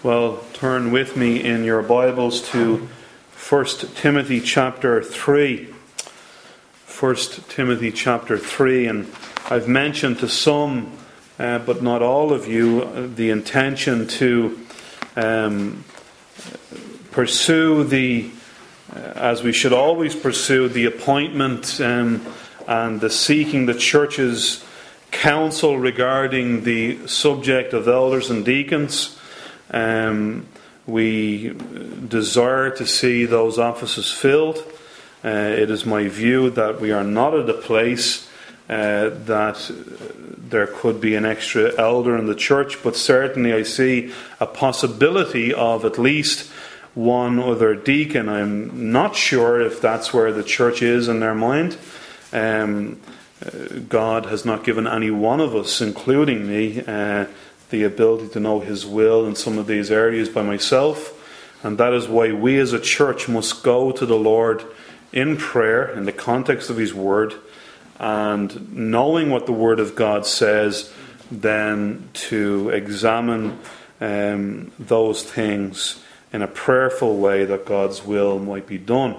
Well, turn with me in your Bibles to 1 Timothy chapter 3. 1 Timothy chapter 3, and I've mentioned to some, but not all of you, the intention to pursue as we should always pursue, the appointment and the seeking the church's counsel regarding the subject of elders and deacons. We desire to see those offices filled. It is my view that we are not at a place that there could be an extra elder in the church, but certainly I see a possibility of at least one other deacon. I'm not sure if that's where the church is in their mind. God has not given any one of us, including me, the ability to know His will in some of these areas by myself, and that is why we as a church must go to the Lord in prayer in the context of His Word, and knowing what the Word of God says, then to examine those things in a prayerful way that God's will might be done.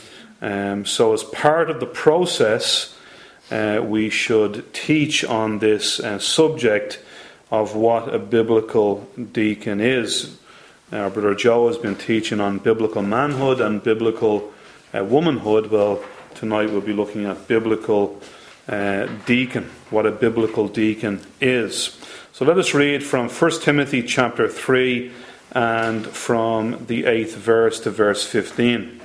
So as part of the process, we should teach on this woman of what a biblical deacon is. Our brother Joe has been teaching on biblical manhood and biblical womanhood. Well, tonight we'll be looking at biblical deacon, what a biblical deacon is. So let us read from 1 Timothy chapter 3 and from the 8th verse to verse 15.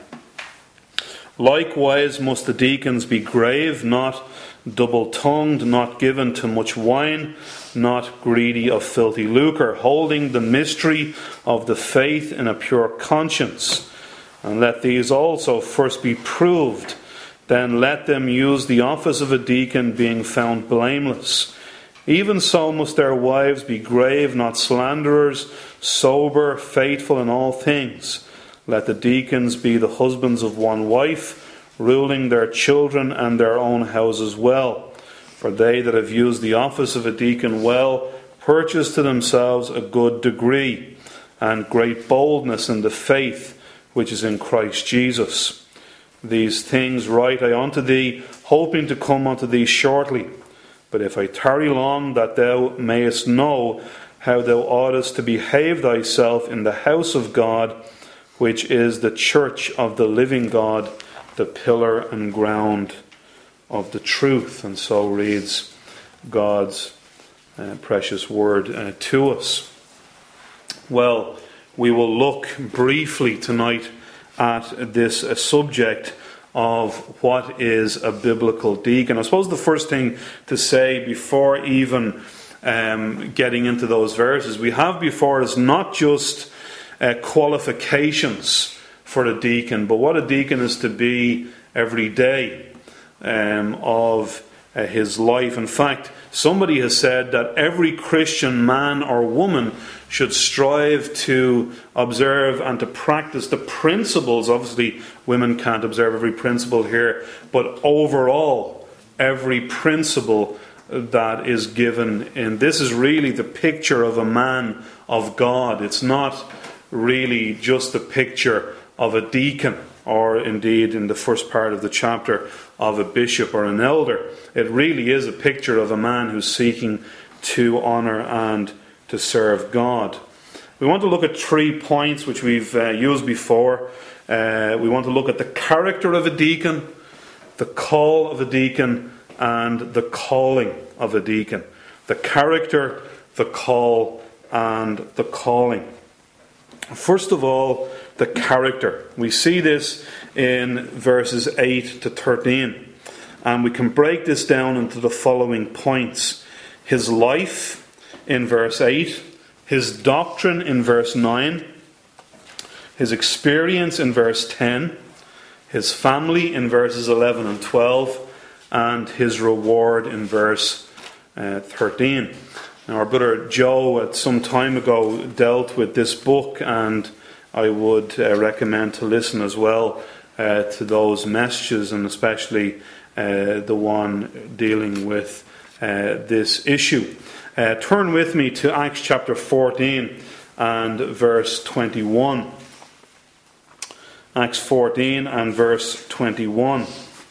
Likewise must the deacons be grave, not double-tongued, not given to much wine, not greedy of filthy lucre, holding the mystery of the faith in a pure conscience. And let these also first be proved, then let them use the office of a deacon, being found blameless. Even so must their wives be grave, not slanderers, sober, faithful in all things. Let the deacons be the husbands of one wife, ruling their children and their own houses well. For they that have used the office of a deacon well purchase to themselves a good degree and great boldness in the faith which is in Christ Jesus. These things write I unto thee, hoping to come unto thee shortly. But if I tarry long, that thou mayest know how thou oughtest to behave thyself in the house of God, which is the church of the living God, the pillar and ground of the truth. And so reads God's precious word to us. Well, we will look briefly tonight at this subject of what is a biblical deacon. I suppose the first thing to say before even getting into those verses, we have before us not just qualifications for a deacon, but what a deacon is to be every day of his life. In fact, somebody has said that every Christian man or woman should strive to observe and to practice the principles. Obviously, women can't observe every principle here, but overall, every principle that is given in this is really the picture of a man of God. It's not really just the picture of a deacon, or indeed in the first part of the chapter of a bishop or an elder. It really is a picture of a man who's seeking to honour and to serve God. We want to look at 3 points which we've used before. We want to look at the character of a deacon, the call of a deacon, and the calling of a deacon. The character, the call, and the calling. First of all, the character. We see this in verses 8 to 13. And we can break this down into the following points. His life in verse 8. His doctrine in verse 9. His experience in verse 10. His family in verses 11 and 12. And his reward in verse 13. Now, our brother Joe at some time ago dealt with this book, and I would recommend to listen as well to those messages, and especially the one dealing with this issue. Turn with me to Acts chapter 14, and verse 21. Acts 14 and verse 21.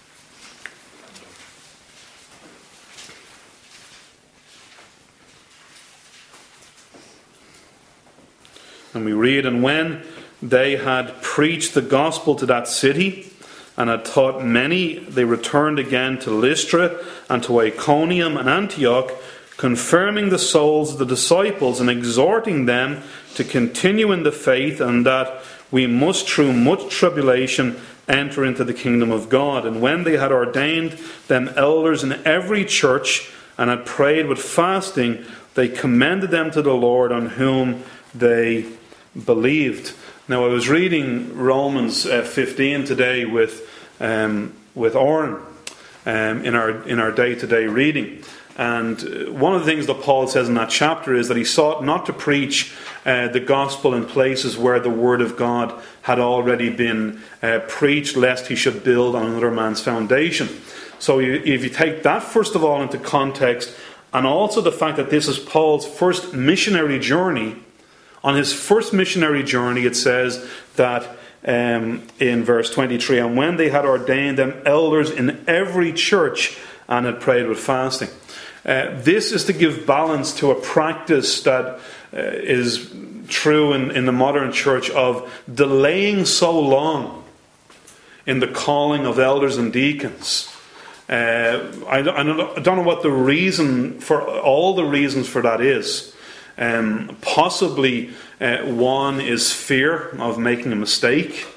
And we read, "And when they had preached the gospel to that city, and had taught many, they returned again to Lystra, and to Iconium, and Antioch, confirming the souls of the disciples, and exhorting them to continue in the faith, and that we must through much tribulation enter into the kingdom of God. And when they had ordained them elders in every church, and had prayed with fasting, they commended them to the Lord, on whom they believed." Now, I was reading Romans 15 today with Oren in our day-to-day reading, and one of the things that Paul says in that chapter is that he sought not to preach the gospel in places where the word of God had already been preached, lest he should build on another man's foundation. So, if you take that first of all into context, and also the fact that this is Paul's first missionary journey. On his first missionary journey, it says that in verse 23, "And when they had ordained them elders in every church, and had prayed with fasting." This is to give balance to a practice that is true in the modern church of delaying so long in the calling of elders and deacons. I don't know what the reason for all the reasons for that is. Possibly one is fear of making a mistake,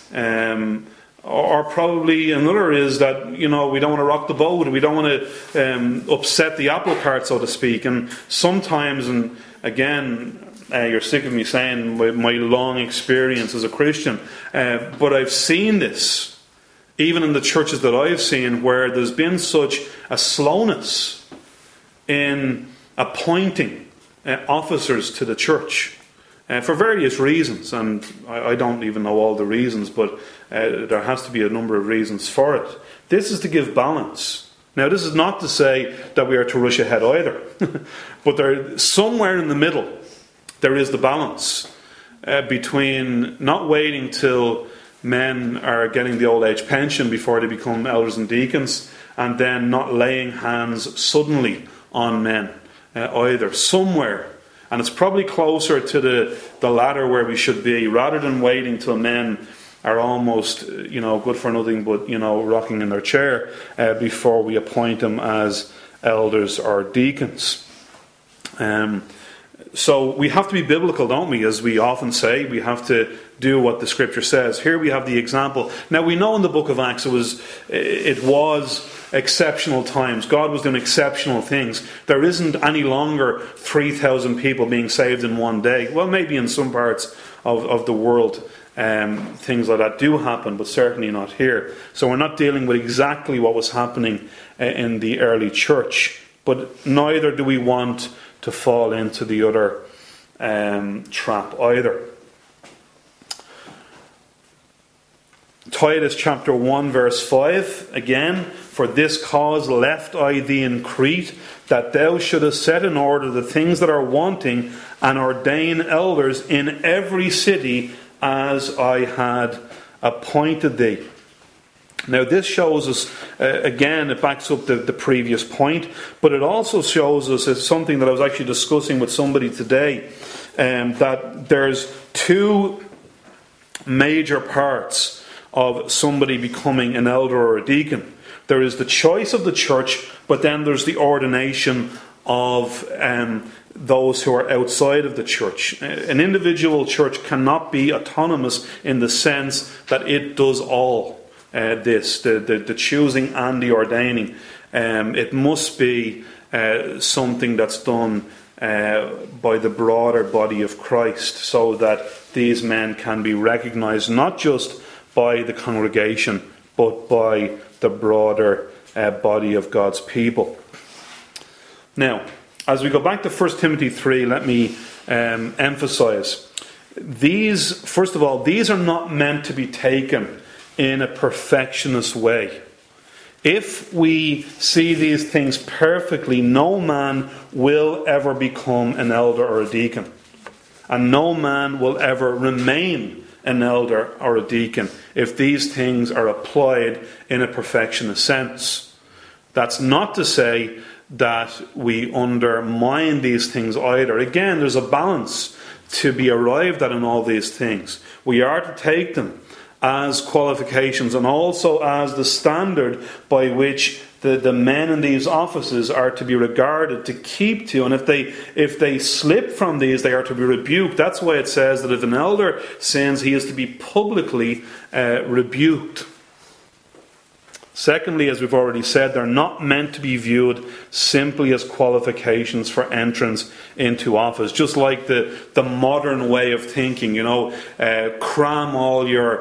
or probably another is that we don't want to rock the boat, we don't want to upset the apple cart, so to speak. And sometimes, and again, you're sick of me saying my long experience as a Christian, but I've seen this even in the churches that I've seen, where there's been such a slowness in appointing officers to the church for various reasons, and I don't even know all the reasons, but there has to be a number of reasons for it. This is to give balance. Now, this is not to say that we are to rush ahead either, but somewhere in the middle there is the balance between not waiting till men are getting the old age pension before they become elders and deacons, and then not laying hands suddenly on men either. Somewhere, and it's probably closer to the latter where we should be, rather than waiting till men are almost good for nothing but rocking in their chair before we appoint them as elders or deacons. So we have to be biblical, don't we? As we often say, we have to do what the Scripture says. Here we have the example. Now, we know in the book of Acts it was exceptional times. God was doing exceptional things. There isn't any longer 3,000 people being saved in one day. Well, maybe in some parts of the world things like that do happen, but certainly not here. So we're not dealing with exactly what was happening in the early church. But neither do we want to fall into the other trap either. Titus chapter 1 verse 5 again, "For this cause left I thee in Crete, that thou shouldest set in order the things that are wanting, and ordain elders in every city as I had appointed thee." Now this shows us, again, it backs up the previous point, but it also shows us, it's something that I was actually discussing with somebody today, that there's two major parts of somebody becoming an elder or a deacon. There is the choice of the church, but then there's the ordination of those who are outside of the church. An individual church cannot be autonomous in the sense that it does all this, the choosing and the ordaining. It must be something that's done by the broader body of Christ, so that these men can be recognized not just by the congregation, but by the broader body of God's people. Now, as we go back to 1 Timothy 3, let me emphasize, first of all, these are not meant to be taken in a perfectionist way. If we see these things perfectly, no man will ever become an elder or a deacon. And no man will ever remain an elder or a deacon if these things are applied in a perfectionist sense. That's not to say that we undermine these things either. Again, there's a balance to be arrived at in all these things. We are to take them as qualifications and also as the standard by which the men in these offices are to be regarded, to keep to. And if they slip from these, they are to be rebuked. That's why it says that if an elder sins, he is to be publicly rebuked. Secondly, as we've already said, they're not meant to be viewed simply as qualifications for entrance into office. Just like the modern way of thinking, cram all your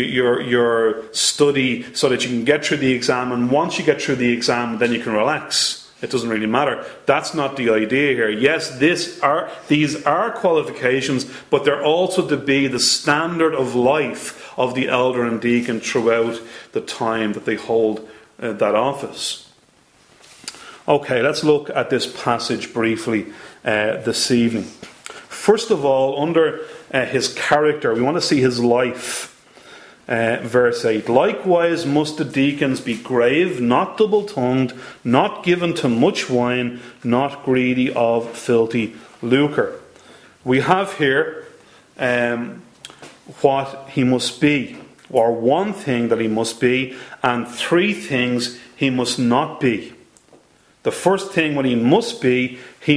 study so that you can get through the exam, and once you get through the exam, then you can relax. It doesn't really matter. That's not the idea here. Yes, these are qualifications, but they're also to be the standard of life of the elder and deacon throughout the time that they hold that office. Okay, let's look at this passage briefly this evening. First of all, under his character, we want to see his life. Verse 8, likewise must the deacons be grave, not double-tongued, not given to much wine, not greedy of filthy lucre. We have here what he must be, or one thing that he must be, and three things he must not be. The first thing, what he must be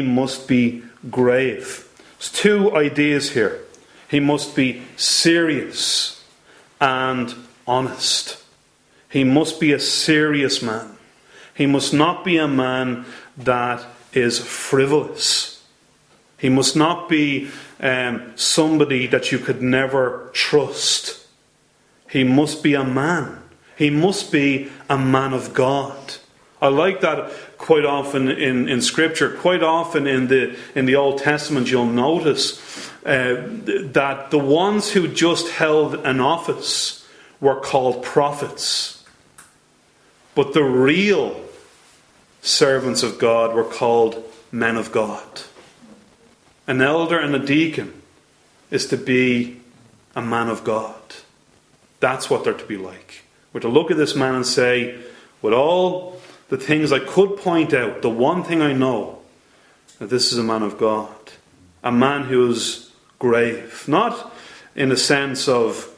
grave. There's two ideas here. He must be serious and honest. He must be a serious man. He must not be a man that is frivolous. He must not be somebody that you could never trust. He must be a man. He must be a man of God. I like that quite often in Scripture. Quite often in the Old Testament, you'll notice that the ones who just held an office were called prophets. But the real servants of God were called men of God. An elder and a deacon is to be a man of God. That's what they're to be like. We're to look at this man and say, with all the things I could point out, the one thing I know, that this is a man of God. A man who is grave. Not in the sense of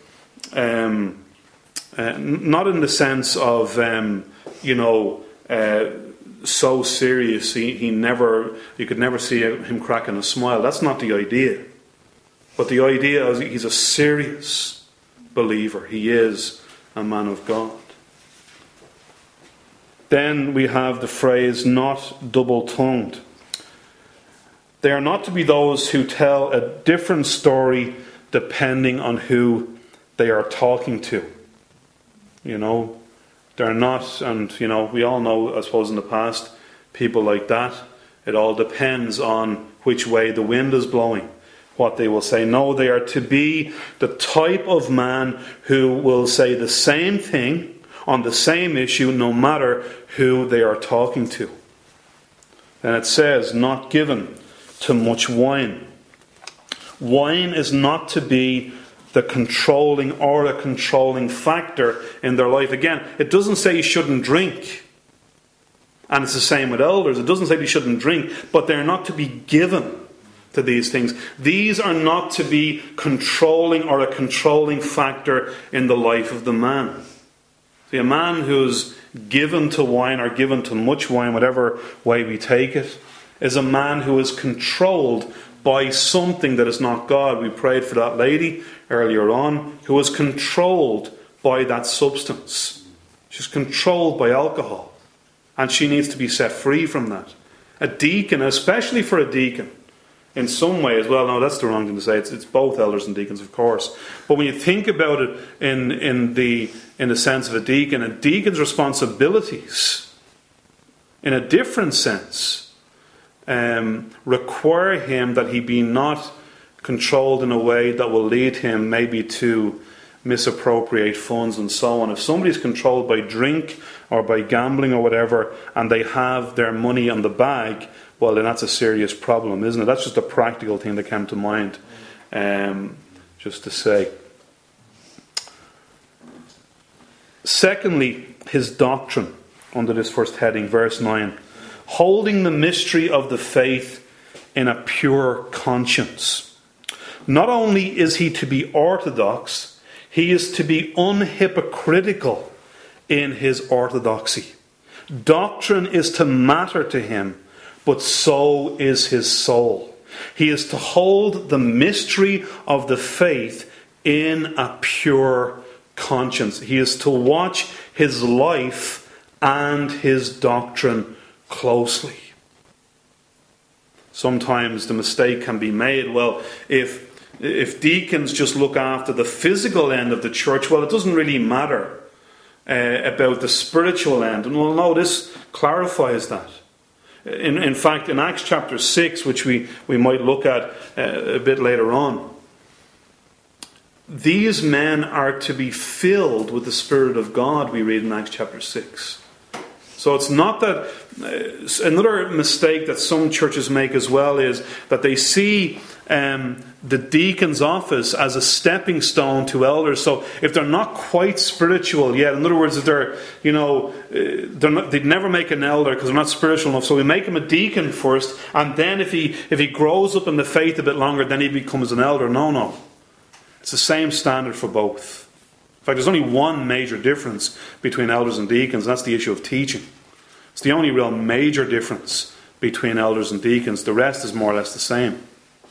so serious you could never see him cracking a smile. That's not the idea. But the idea is he's a serious believer. He is a man of God. Then we have the phrase, not double-tongued. They are not to be those who tell a different story depending on who they are talking to. They're not, and we all know, I suppose in the past, people like that. It all depends on which way the wind is blowing, what they will say. No, they are to be the type of man who will say the same thing on the same issue, no matter who they are talking to. And it says, not given to much wine. Wine is not to be the controlling factor in their life. Again, it doesn't say you shouldn't drink. And it's the same with elders. It doesn't say they shouldn't drink, but they're not to be given to these things. These are not to be controlling or a controlling factor in the life of the man. See, a man who's given to wine or given to much wine, whatever way we take it, is a man who is controlled by something that is not God. We prayed for that lady earlier on who was controlled by that substance. She's controlled by alcohol. And she needs to be set free from that. A deacon, especially for a deacon, in some ways, well, no, that's the wrong thing to say. It's both elders and deacons, of course. But when you think about it in the sense of a deacon's responsibilities, in a different sense, require him that he be not controlled in a way that will lead him maybe to misappropriate funds and so on. If somebody's controlled by drink or by gambling or whatever, and they have their money on the bag, well, then that's a serious problem, isn't it? That's just a practical thing that came to mind, just to say. Secondly, his doctrine, under this first heading, verse 9. Holding the mystery of the faith in a pure conscience. Not only is he to be orthodox, he is to be unhypocritical in his orthodoxy. Doctrine is to matter to him, but so is his soul. He is to hold the mystery of the faith in a pure conscience. He is to watch his life and his doctrine closely. Sometimes the mistake can be made, well, if deacons just look after the physical end of the church, well, it doesn't really matter about the spiritual end. And well, no, this clarifies that. In fact, in Acts chapter 6, which we might look at a bit later on, these men are to be filled with the Spirit of God, we read in Acts chapter 6. So it's not that... another mistake that some churches make as well is that they see the deacon's office as a stepping stone to elders. So if they're not quite spiritual yet, in other words, if they'd never make an elder because they're not spiritual enough. So we make him a deacon first, and then if he grows up in the faith a bit longer, then he becomes an elder. No. It's the same standard for both. In fact, there's only one major difference between elders and deacons, and that's the issue of teaching. It's the only real major difference between elders and deacons. The rest is more or less the same.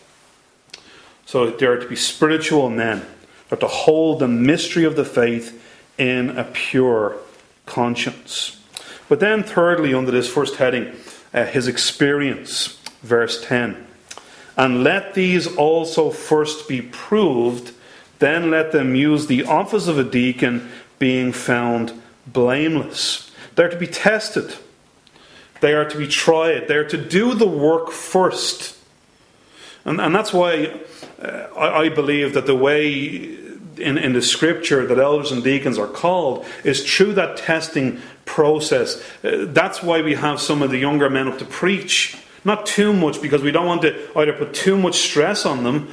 So they are to be spiritual men. They're to hold the mystery of the faith in a pure conscience. But then thirdly, under this first heading, his experience. Verse 10. And let these also first be proved, then let them use the office of a deacon, being found blameless. They're to be tested. They are to be tried. They are to do the work first. And that's why I believe that the way in the Scripture that elders and deacons are called is through that testing process. That's why we have some of the younger men up to preach. Not too much, because we don't want to either put too much stress on them.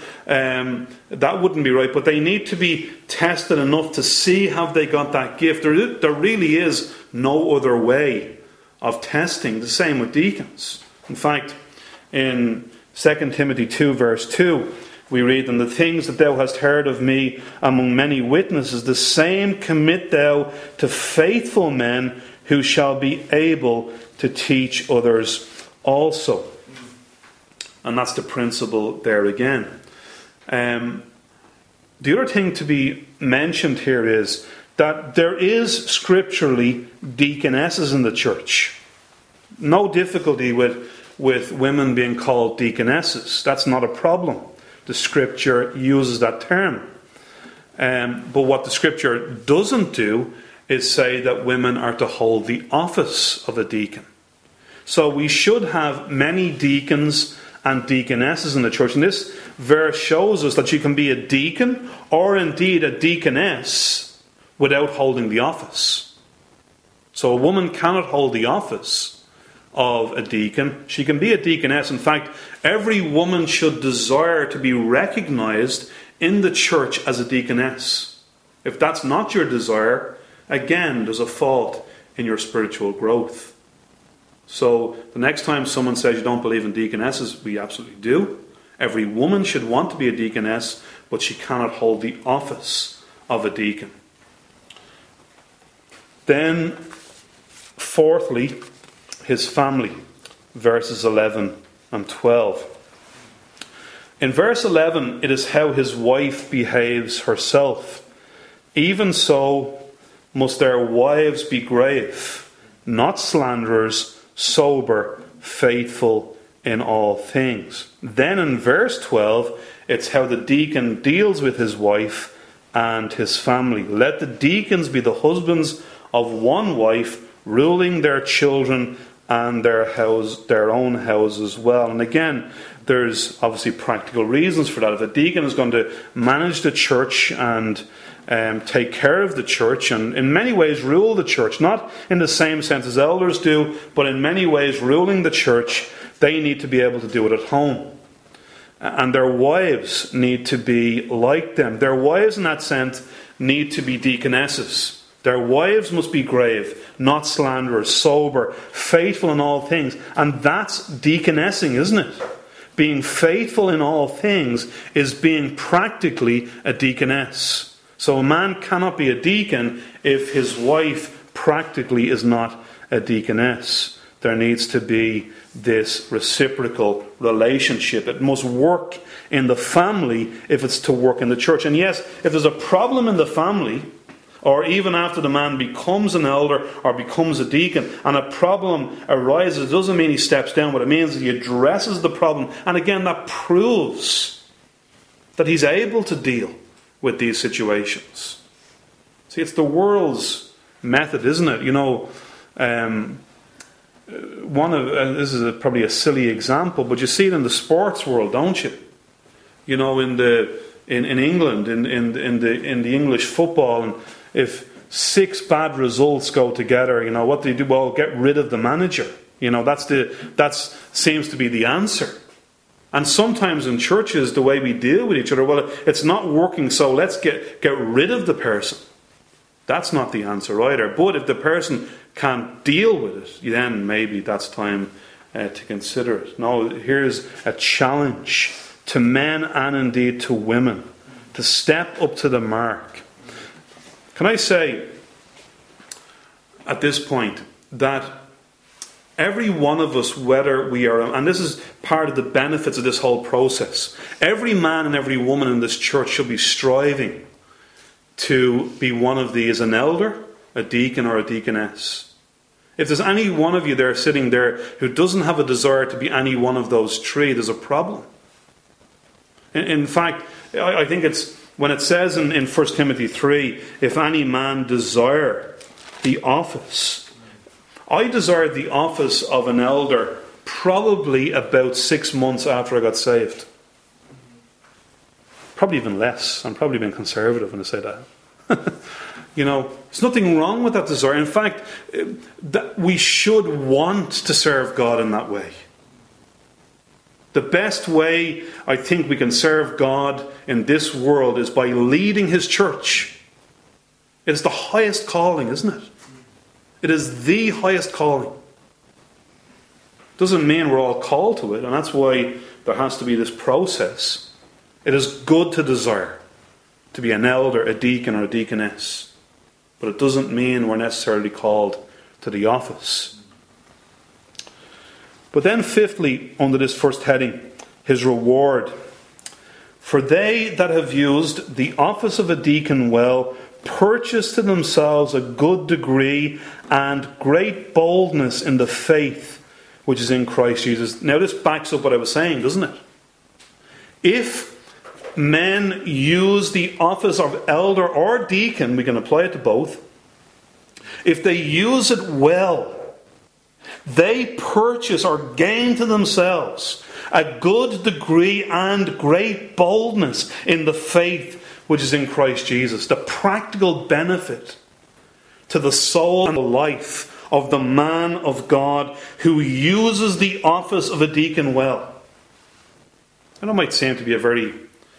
That wouldn't be right. But they need to be tested enough to see have they got that gift. There really is no other way of testing. The same with deacons. In fact, in 2 Timothy 2 verse 2, we read, And the things that thou hast heard of me among many witnesses, the same commit thou to faithful men who shall be able to teach others also. And that's the principle there again. The other thing to be mentioned here is that there is scripturally deaconesses in the church. No difficulty with women being called deaconesses. That's not a problem. The Scripture uses that term. But what the Scripture doesn't do is say that women are to hold the office of a deacon. So we should have many deacons and deaconesses in the church. And this verse shows us that you can be a deacon or indeed a deaconess without holding the office. So a woman cannot hold the office of a deacon. She can be a deaconess. In fact, every woman should desire to be recognized in the church as a deaconess. If that's not your desire, again, there's a fault in your spiritual growth. So the next time someone says you don't believe in deaconesses, we absolutely do. Every woman should want to be a deaconess, but she cannot hold the office of a deacon. Then, fourthly, his family, verses 11 and 12. In verse 11, it is how his wife behaves herself. Even so must their wives be grave, not slanderers, sober, faithful in all things. Then in verse 12, it's how the deacon deals with his wife and his family. Let the deacons be the husbands of one wife, ruling their children and their own house as well. And again, there's obviously practical reasons for that. If a deacon is going to manage the church and take care of the church and in many ways rule the church, not in the same sense as elders do, but in many ways ruling the church, they need to be able to do it at home. And their wives need to be like them. Their wives, in that sense, need to be deaconesses. Their wives must be grave, not slanderers, sober, faithful in all things. And that's deaconessing, isn't it? Being faithful in all things is being practically a deaconess. So a man cannot be a deacon if his wife practically is not a deaconess. There needs to be this reciprocal relationship. It must work in the family if it's to work in the church. And yes, if there's a problem in the family, or even after the man becomes an elder or becomes a deacon, and a problem arises, it doesn't mean he steps down. What it means is he addresses the problem. And again, that proves that he's able to deal with these situations. See, it's the world's method, isn't it? You know, this is probably a silly example, but you see it in the sports world, don't you? You know, in England, in the English football, and if 6 bad results go together, you know what they do? Well, get rid of the manager. You know, that seems to be the answer. And sometimes in churches, the way we deal with each other, well, it's not working, so let's get rid of the person. That's not the answer either. But if the person can't deal with it, then maybe that's time to consider it. No, here's a challenge to men and indeed to women to step up to the mark. Can I say at this point that every one of us, whether we are, and this is part of the benefits of this whole process, every man and every woman in this church should be striving to be one of these, an elder, a deacon, or a deaconess. If there's any one of you there sitting there who doesn't have a desire to be any one of those 3, there's a problem. In fact, I think it's when it says in 1 Timothy 3, if any man desire the office. I desired the office of an elder probably about 6 months after I got saved. Probably even less. I'm probably being conservative when I say that. You know, there's nothing wrong with that desire. In fact, that we should want to serve God in that way. The best way I think we can serve God in this world is by leading His church. It is the highest calling, isn't it? It is the highest calling. Doesn't mean we're all called to it, and that's why there has to be this process. It is good to desire to be an elder, a deacon, or a deaconess. But it doesn't mean we're necessarily called to the office. But then fifthly, under this first heading, his reward. For they that have used the office of a deacon well, purchase to themselves a good degree and great boldness in the faith which is in Christ Jesus. Now this backs up what I was saying, doesn't it? If men use the office of elder or deacon, we can apply it to both. If they use it well, they purchase or gain to themselves a good degree and great boldness in the faith which is in Christ Jesus. The practical benefit to the soul and the life of the man of God who uses the office of a deacon well. And it might seem to be a very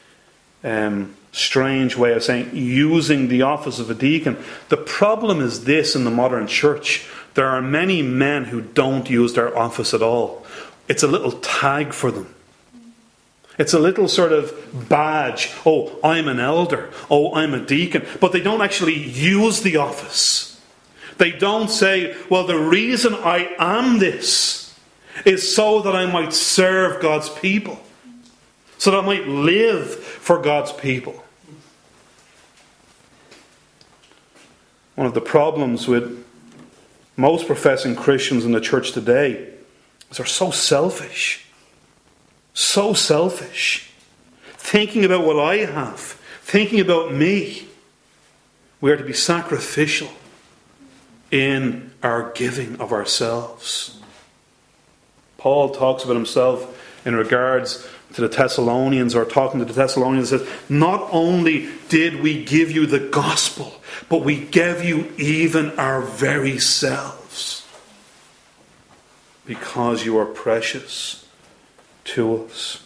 strange way of saying using the office of a deacon. The problem is this in the modern church. There are many men who don't use their office at all. It's a little tag for them. It's a little sort of badge. Oh, I'm an elder. Oh, I'm a deacon. But they don't actually use the office. They don't say, well, the reason I am this is so that I might serve God's people. So that I might live for God's people. One of the problems with most professing Christians in the church today is they're so selfish. So selfish. Thinking about what I have. Thinking about me. We are to be sacrificial in our giving of ourselves. Paul talks about himself in regards to the Thessalonians, or talking to the Thessalonians, says, not only did we give you the gospel, but we gave you even our very selves. because you are precious to us.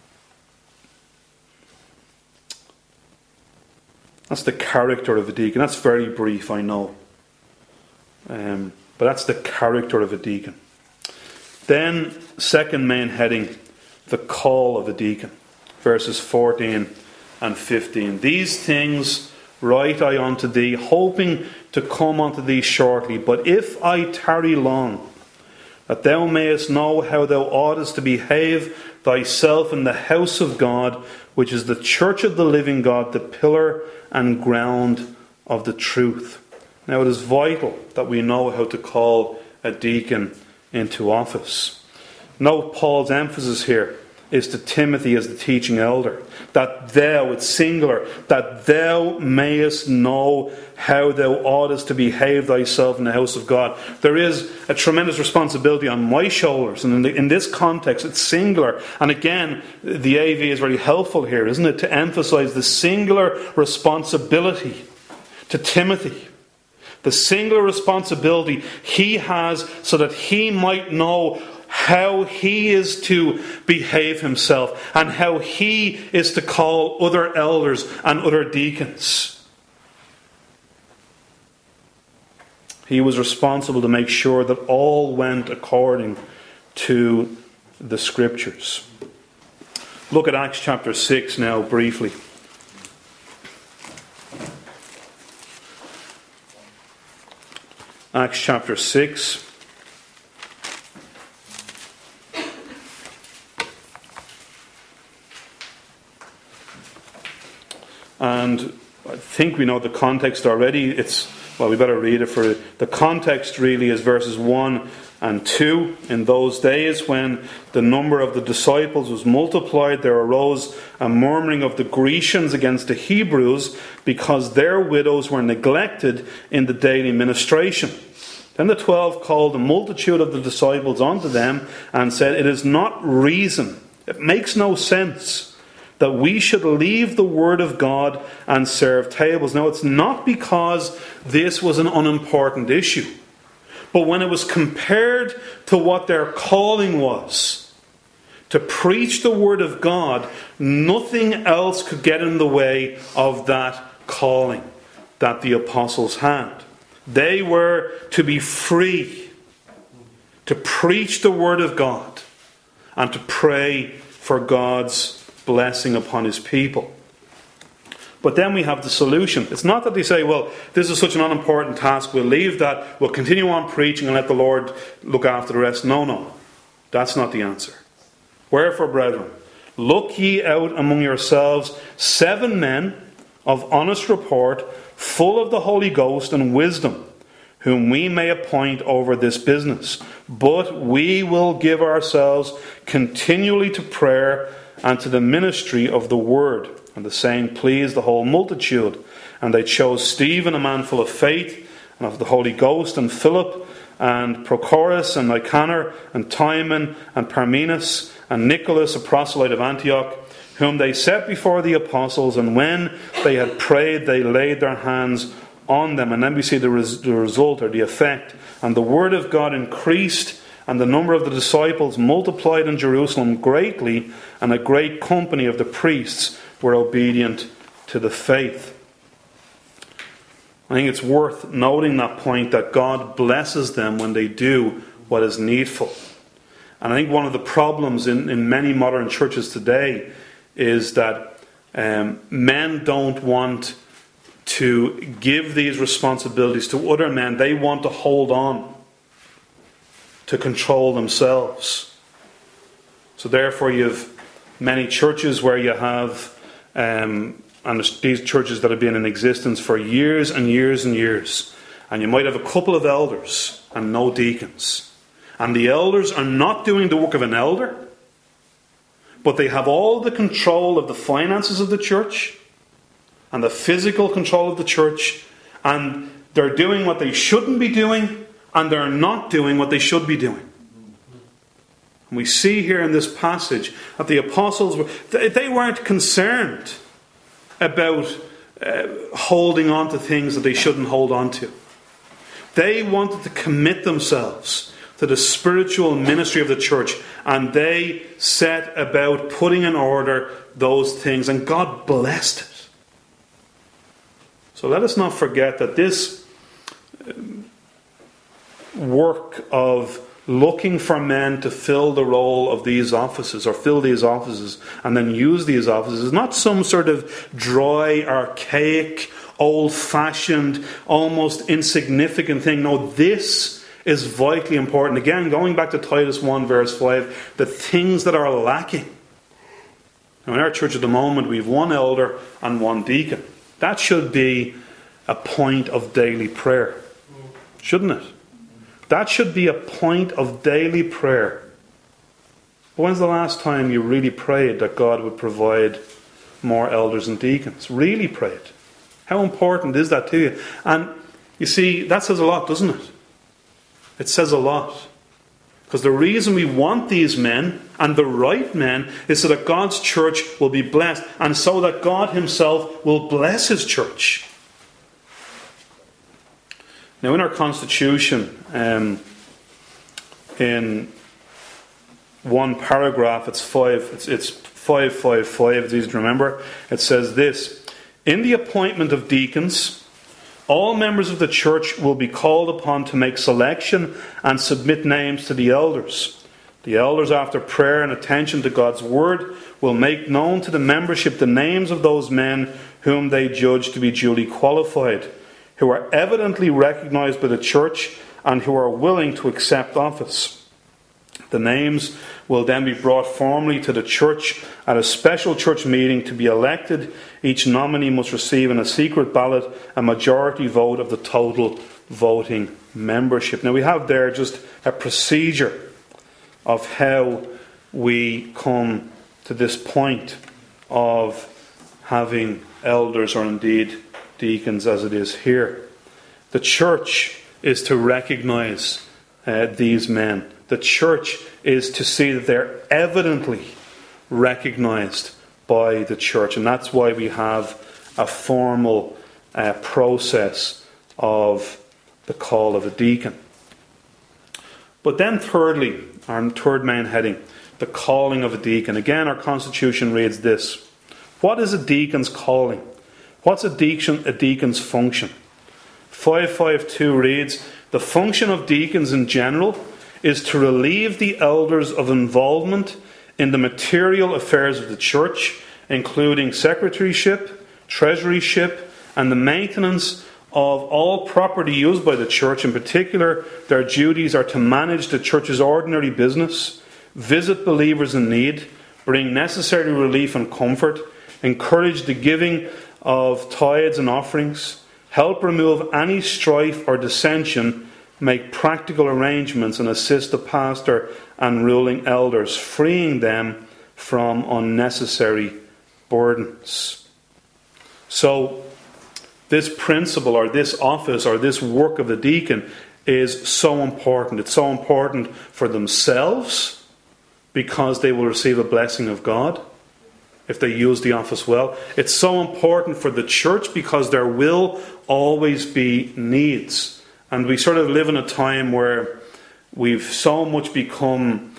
That's the character of a deacon. That's very brief, I know. But that's the character of a deacon. Then, second main heading, the call of a deacon. Verses 14 and 15. These things write I unto thee, hoping to come unto thee shortly. But if I tarry long, that thou mayest know how thou oughtest to behave thyself in the house of God, which is the church of the living God, the pillar and ground of the truth. Now it is vital that we know how to call a deacon into office. Note Paul's emphasis here is to Timothy as the teaching elder. That thou, it's singular, that thou mayest know how thou oughtest to behave thyself in the house of God. There is a tremendous responsibility on my shoulders. And in this context, it's singular. And again, the AV is very helpful here, isn't it? To emphasize the singular responsibility to Timothy. The singular responsibility he has so that he might know how he is to behave himself and how he is to call other elders and other deacons. He was responsible to make sure that all went according to the Scriptures. Look at Acts chapter 6 now briefly. Acts chapter 6. And I think we know the context already. We better read it for it. The context really is verses 1 and 2. In those days when the number of the disciples was multiplied, there arose a murmuring of the Grecians against the Hebrews because their widows were neglected in the daily ministration. Then the 12 called the multitude of the disciples unto them and said, It is not reason, it makes no sense, that we should leave the word of God and serve tables. Now, it's not because this was an unimportant issue, but when it was compared to what their calling was, to preach the word of God, nothing else could get in the way of that calling that the apostles had. They were to be free to preach the word of God and to pray for God's blessing upon his people. But then we have the solution. It's not that they say, well, this is such an unimportant task, we'll leave that, we'll continue on preaching and let the Lord look after the rest. No. That's not the answer. Wherefore, brethren, look ye out among yourselves 7 men of honest report, full of the Holy Ghost and wisdom, whom we may appoint over this business. But we will give ourselves continually to prayer and to the ministry of the word. And the saying pleased the whole multitude. And they chose Stephen, a man full of faith and of the Holy Ghost, and Philip, and Prochorus, and Nicanor, and Timon, and Parmenas, and Nicholas, a proselyte of Antioch, whom they set before the apostles. And when they had prayed, they laid their hands on them. And then we see the result, or the effect. And the word of God increased, and the number of the disciples multiplied in Jerusalem greatly, and a great company of the priests were obedient to the faith. I think it's worth noting that point, that God blesses them when they do what is needful. And I think one of the problems in many modern churches today is that men don't want to give these responsibilities to other men. They want to hold on to control themselves. So therefore you have many churches where you have, and these churches that have been in existence for years and years and years, and you might have a couple of elders and no deacons. And the elders are not doing the work of an elder, but they have all the control of the finances of the church and the physical control of the church, and they're doing what they shouldn't be doing, and they're not doing what they should be doing. And we see here in this passage that the apostles they weren't concerned about holding on to things that they shouldn't hold on to. They wanted to commit themselves to the spiritual ministry of the church, and they set about putting in order those things, and God blessed it. So let us not forget that this work of looking for men to fill the role of these offices, or fill these offices and then use these offices, is not some sort of dry, archaic, old-fashioned, almost insignificant thing. No, this is vitally important. Again, going back to Titus 1 verse 5, the things that are lacking. Now, in our church at the moment, we have one elder and one deacon. That should be a point of daily prayer, shouldn't it? That should be a point of daily prayer. But when's the last time you really prayed that God would provide more elders and deacons? Really prayed. How important is that to you? And you see, that says a lot, doesn't it? It says a lot. Because the reason we want these men, and the right men, is so that God's church will be blessed, and so that God himself will bless his church. Now, in our Constitution, in one paragraph, it's 555, it's easy to remember. It says this: in the appointment of deacons, all members of the church will be called upon to make selection and submit names to the elders. The elders, after prayer and attention to God's word, will make known to the membership the names of those men whom they judge to be duly qualified, who are evidently recognized by the church and who are willing to accept office. The names will then be brought formally to the church at a special church meeting to be elected. Each nominee must receive in a secret ballot a majority vote of the total voting membership. Now, we have there just a procedure of how we come to this point of having elders, or indeed deacons as it is here. The church is to recognize these men. The church is to see that they're evidently recognized by the church. And that's why we have a formal process of the call of a deacon. But then thirdly, our third main heading, the calling of a deacon. Again, our Constitution reads this: what is a deacon's calling? What's a deacon's function? 552 reads, the function of deacons in general is to relieve the elders of involvement in the material affairs of the church, including secretaryship, treasuryship, and the maintenance of all property used by the church. In particular, their duties are to manage the church's ordinary business, visit believers in need, bring necessary relief and comfort, encourage the giving of tithes and offerings, help remove any strife or dissension, make practical arrangements, and assist the pastor and ruling elders, freeing them from unnecessary burdens. So, this principle, or this office, or this work of the deacon is so important. It's so important for themselves, because they will receive a blessing of God if they use the office well. It's so important for the church, because there will always be needs. And we sort of live in a time where we've so much become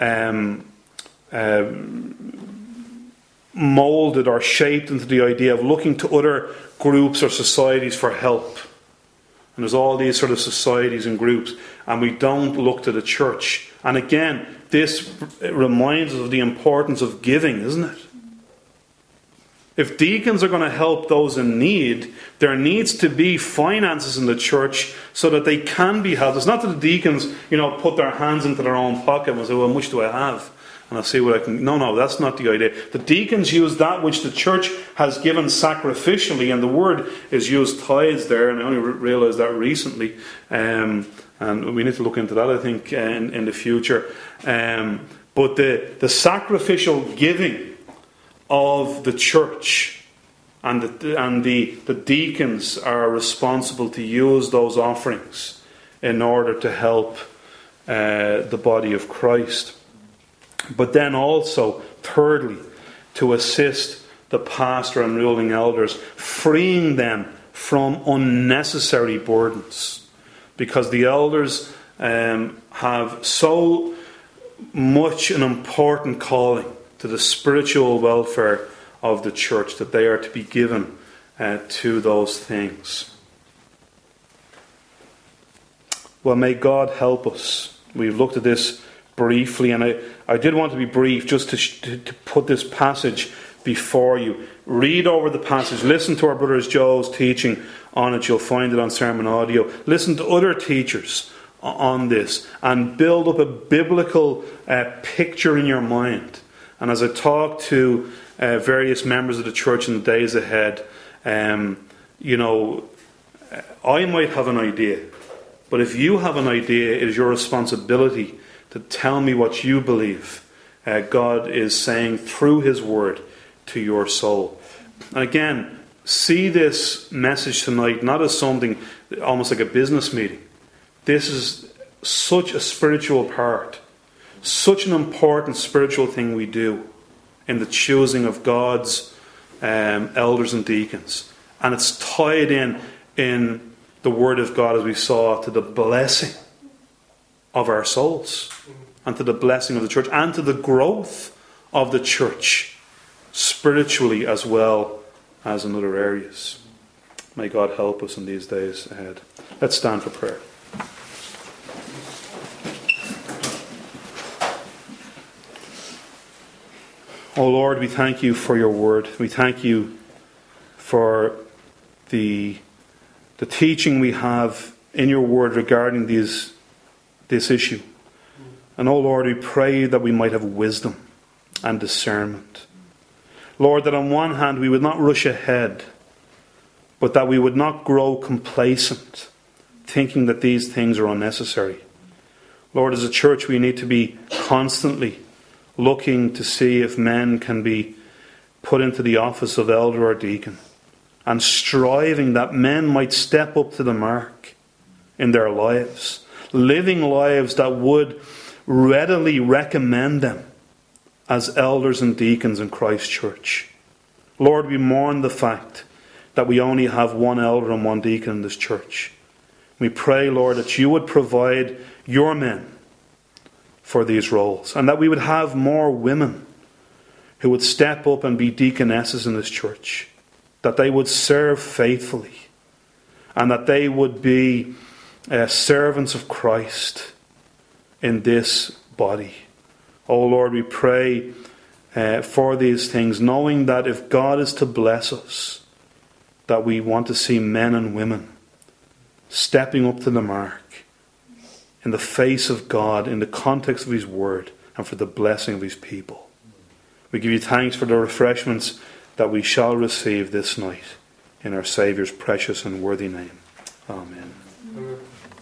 moulded or shaped into the idea of looking to other groups or societies for help. And there's all these sort of societies and groups, and we don't look to the church. And again, this reminds us of the importance of giving, isn't it? If deacons are going to help those in need, there needs to be finances in the church so that they can be helped. It's not that the deacons, put their hands into their own pocket and say, well, how much do I have? And I'll see what I can... No, that's not the idea. The deacons use that which the church has given sacrificially, and the word is used tithes there, and I only realised that recently. And we need to look into that, I think, in the future. But the sacrificial giving of the church, and the deacons are responsible to use those offerings in order to help the body of Christ. But then also, thirdly, to assist the pastor and ruling elders, freeing them from unnecessary burdens. Because the elders have so much an important calling to the spiritual welfare of the church, that they are to be given to those things. Well, may God help us. We've looked at this briefly, and I did want to be brief just to put this passage before you. Read over the passage. Listen to our brother Joe's teaching on it. You'll find it on sermon audio. Listen to other teachers on this and build up a biblical picture in your mind. And as I talk to various members of the church in the days ahead, I might have an idea. But if you have an idea, it is your responsibility to tell me what you believe God is saying through His Word to your soul. And again, see this message tonight not as something almost like a business meeting. This is such a spiritual part, such an important spiritual thing we do in the choosing of God's elders and deacons. And it's tied in the Word of God, as we saw, to the blessing of our souls and to the blessing of the church and to the growth of the church spiritually as well as in other areas. May God help us in these days ahead. Let's stand for prayer. Oh Lord, we thank you for your word. We thank you for the teaching we have in your word regarding this issue. And oh Lord, we pray that we might have wisdom and discernment. Lord, that on one hand we would not rush ahead, but that we would not grow complacent, thinking that these things are unnecessary. Lord, as a church we need to be constantly looking to see if men can be put into the office of elder or deacon, and striving that men might step up to the mark in their lives, living lives that would readily recommend them as elders and deacons in Christ's church. Lord, we mourn the fact that we only have one elder and one deacon in this church. We pray, Lord, that you would provide your men for these roles, and that we would have more women who would step up and be deaconesses in this church, that they would serve faithfully, and that they would be servants of Christ in this body. Oh Lord, we pray for these things, knowing that if God is to bless us, that we want to see men and women stepping up to the mark in the face of God, in the context of His Word, and for the blessing of His people. We give you thanks for the refreshments that we shall receive this night, in our Saviour's precious and worthy name. Amen.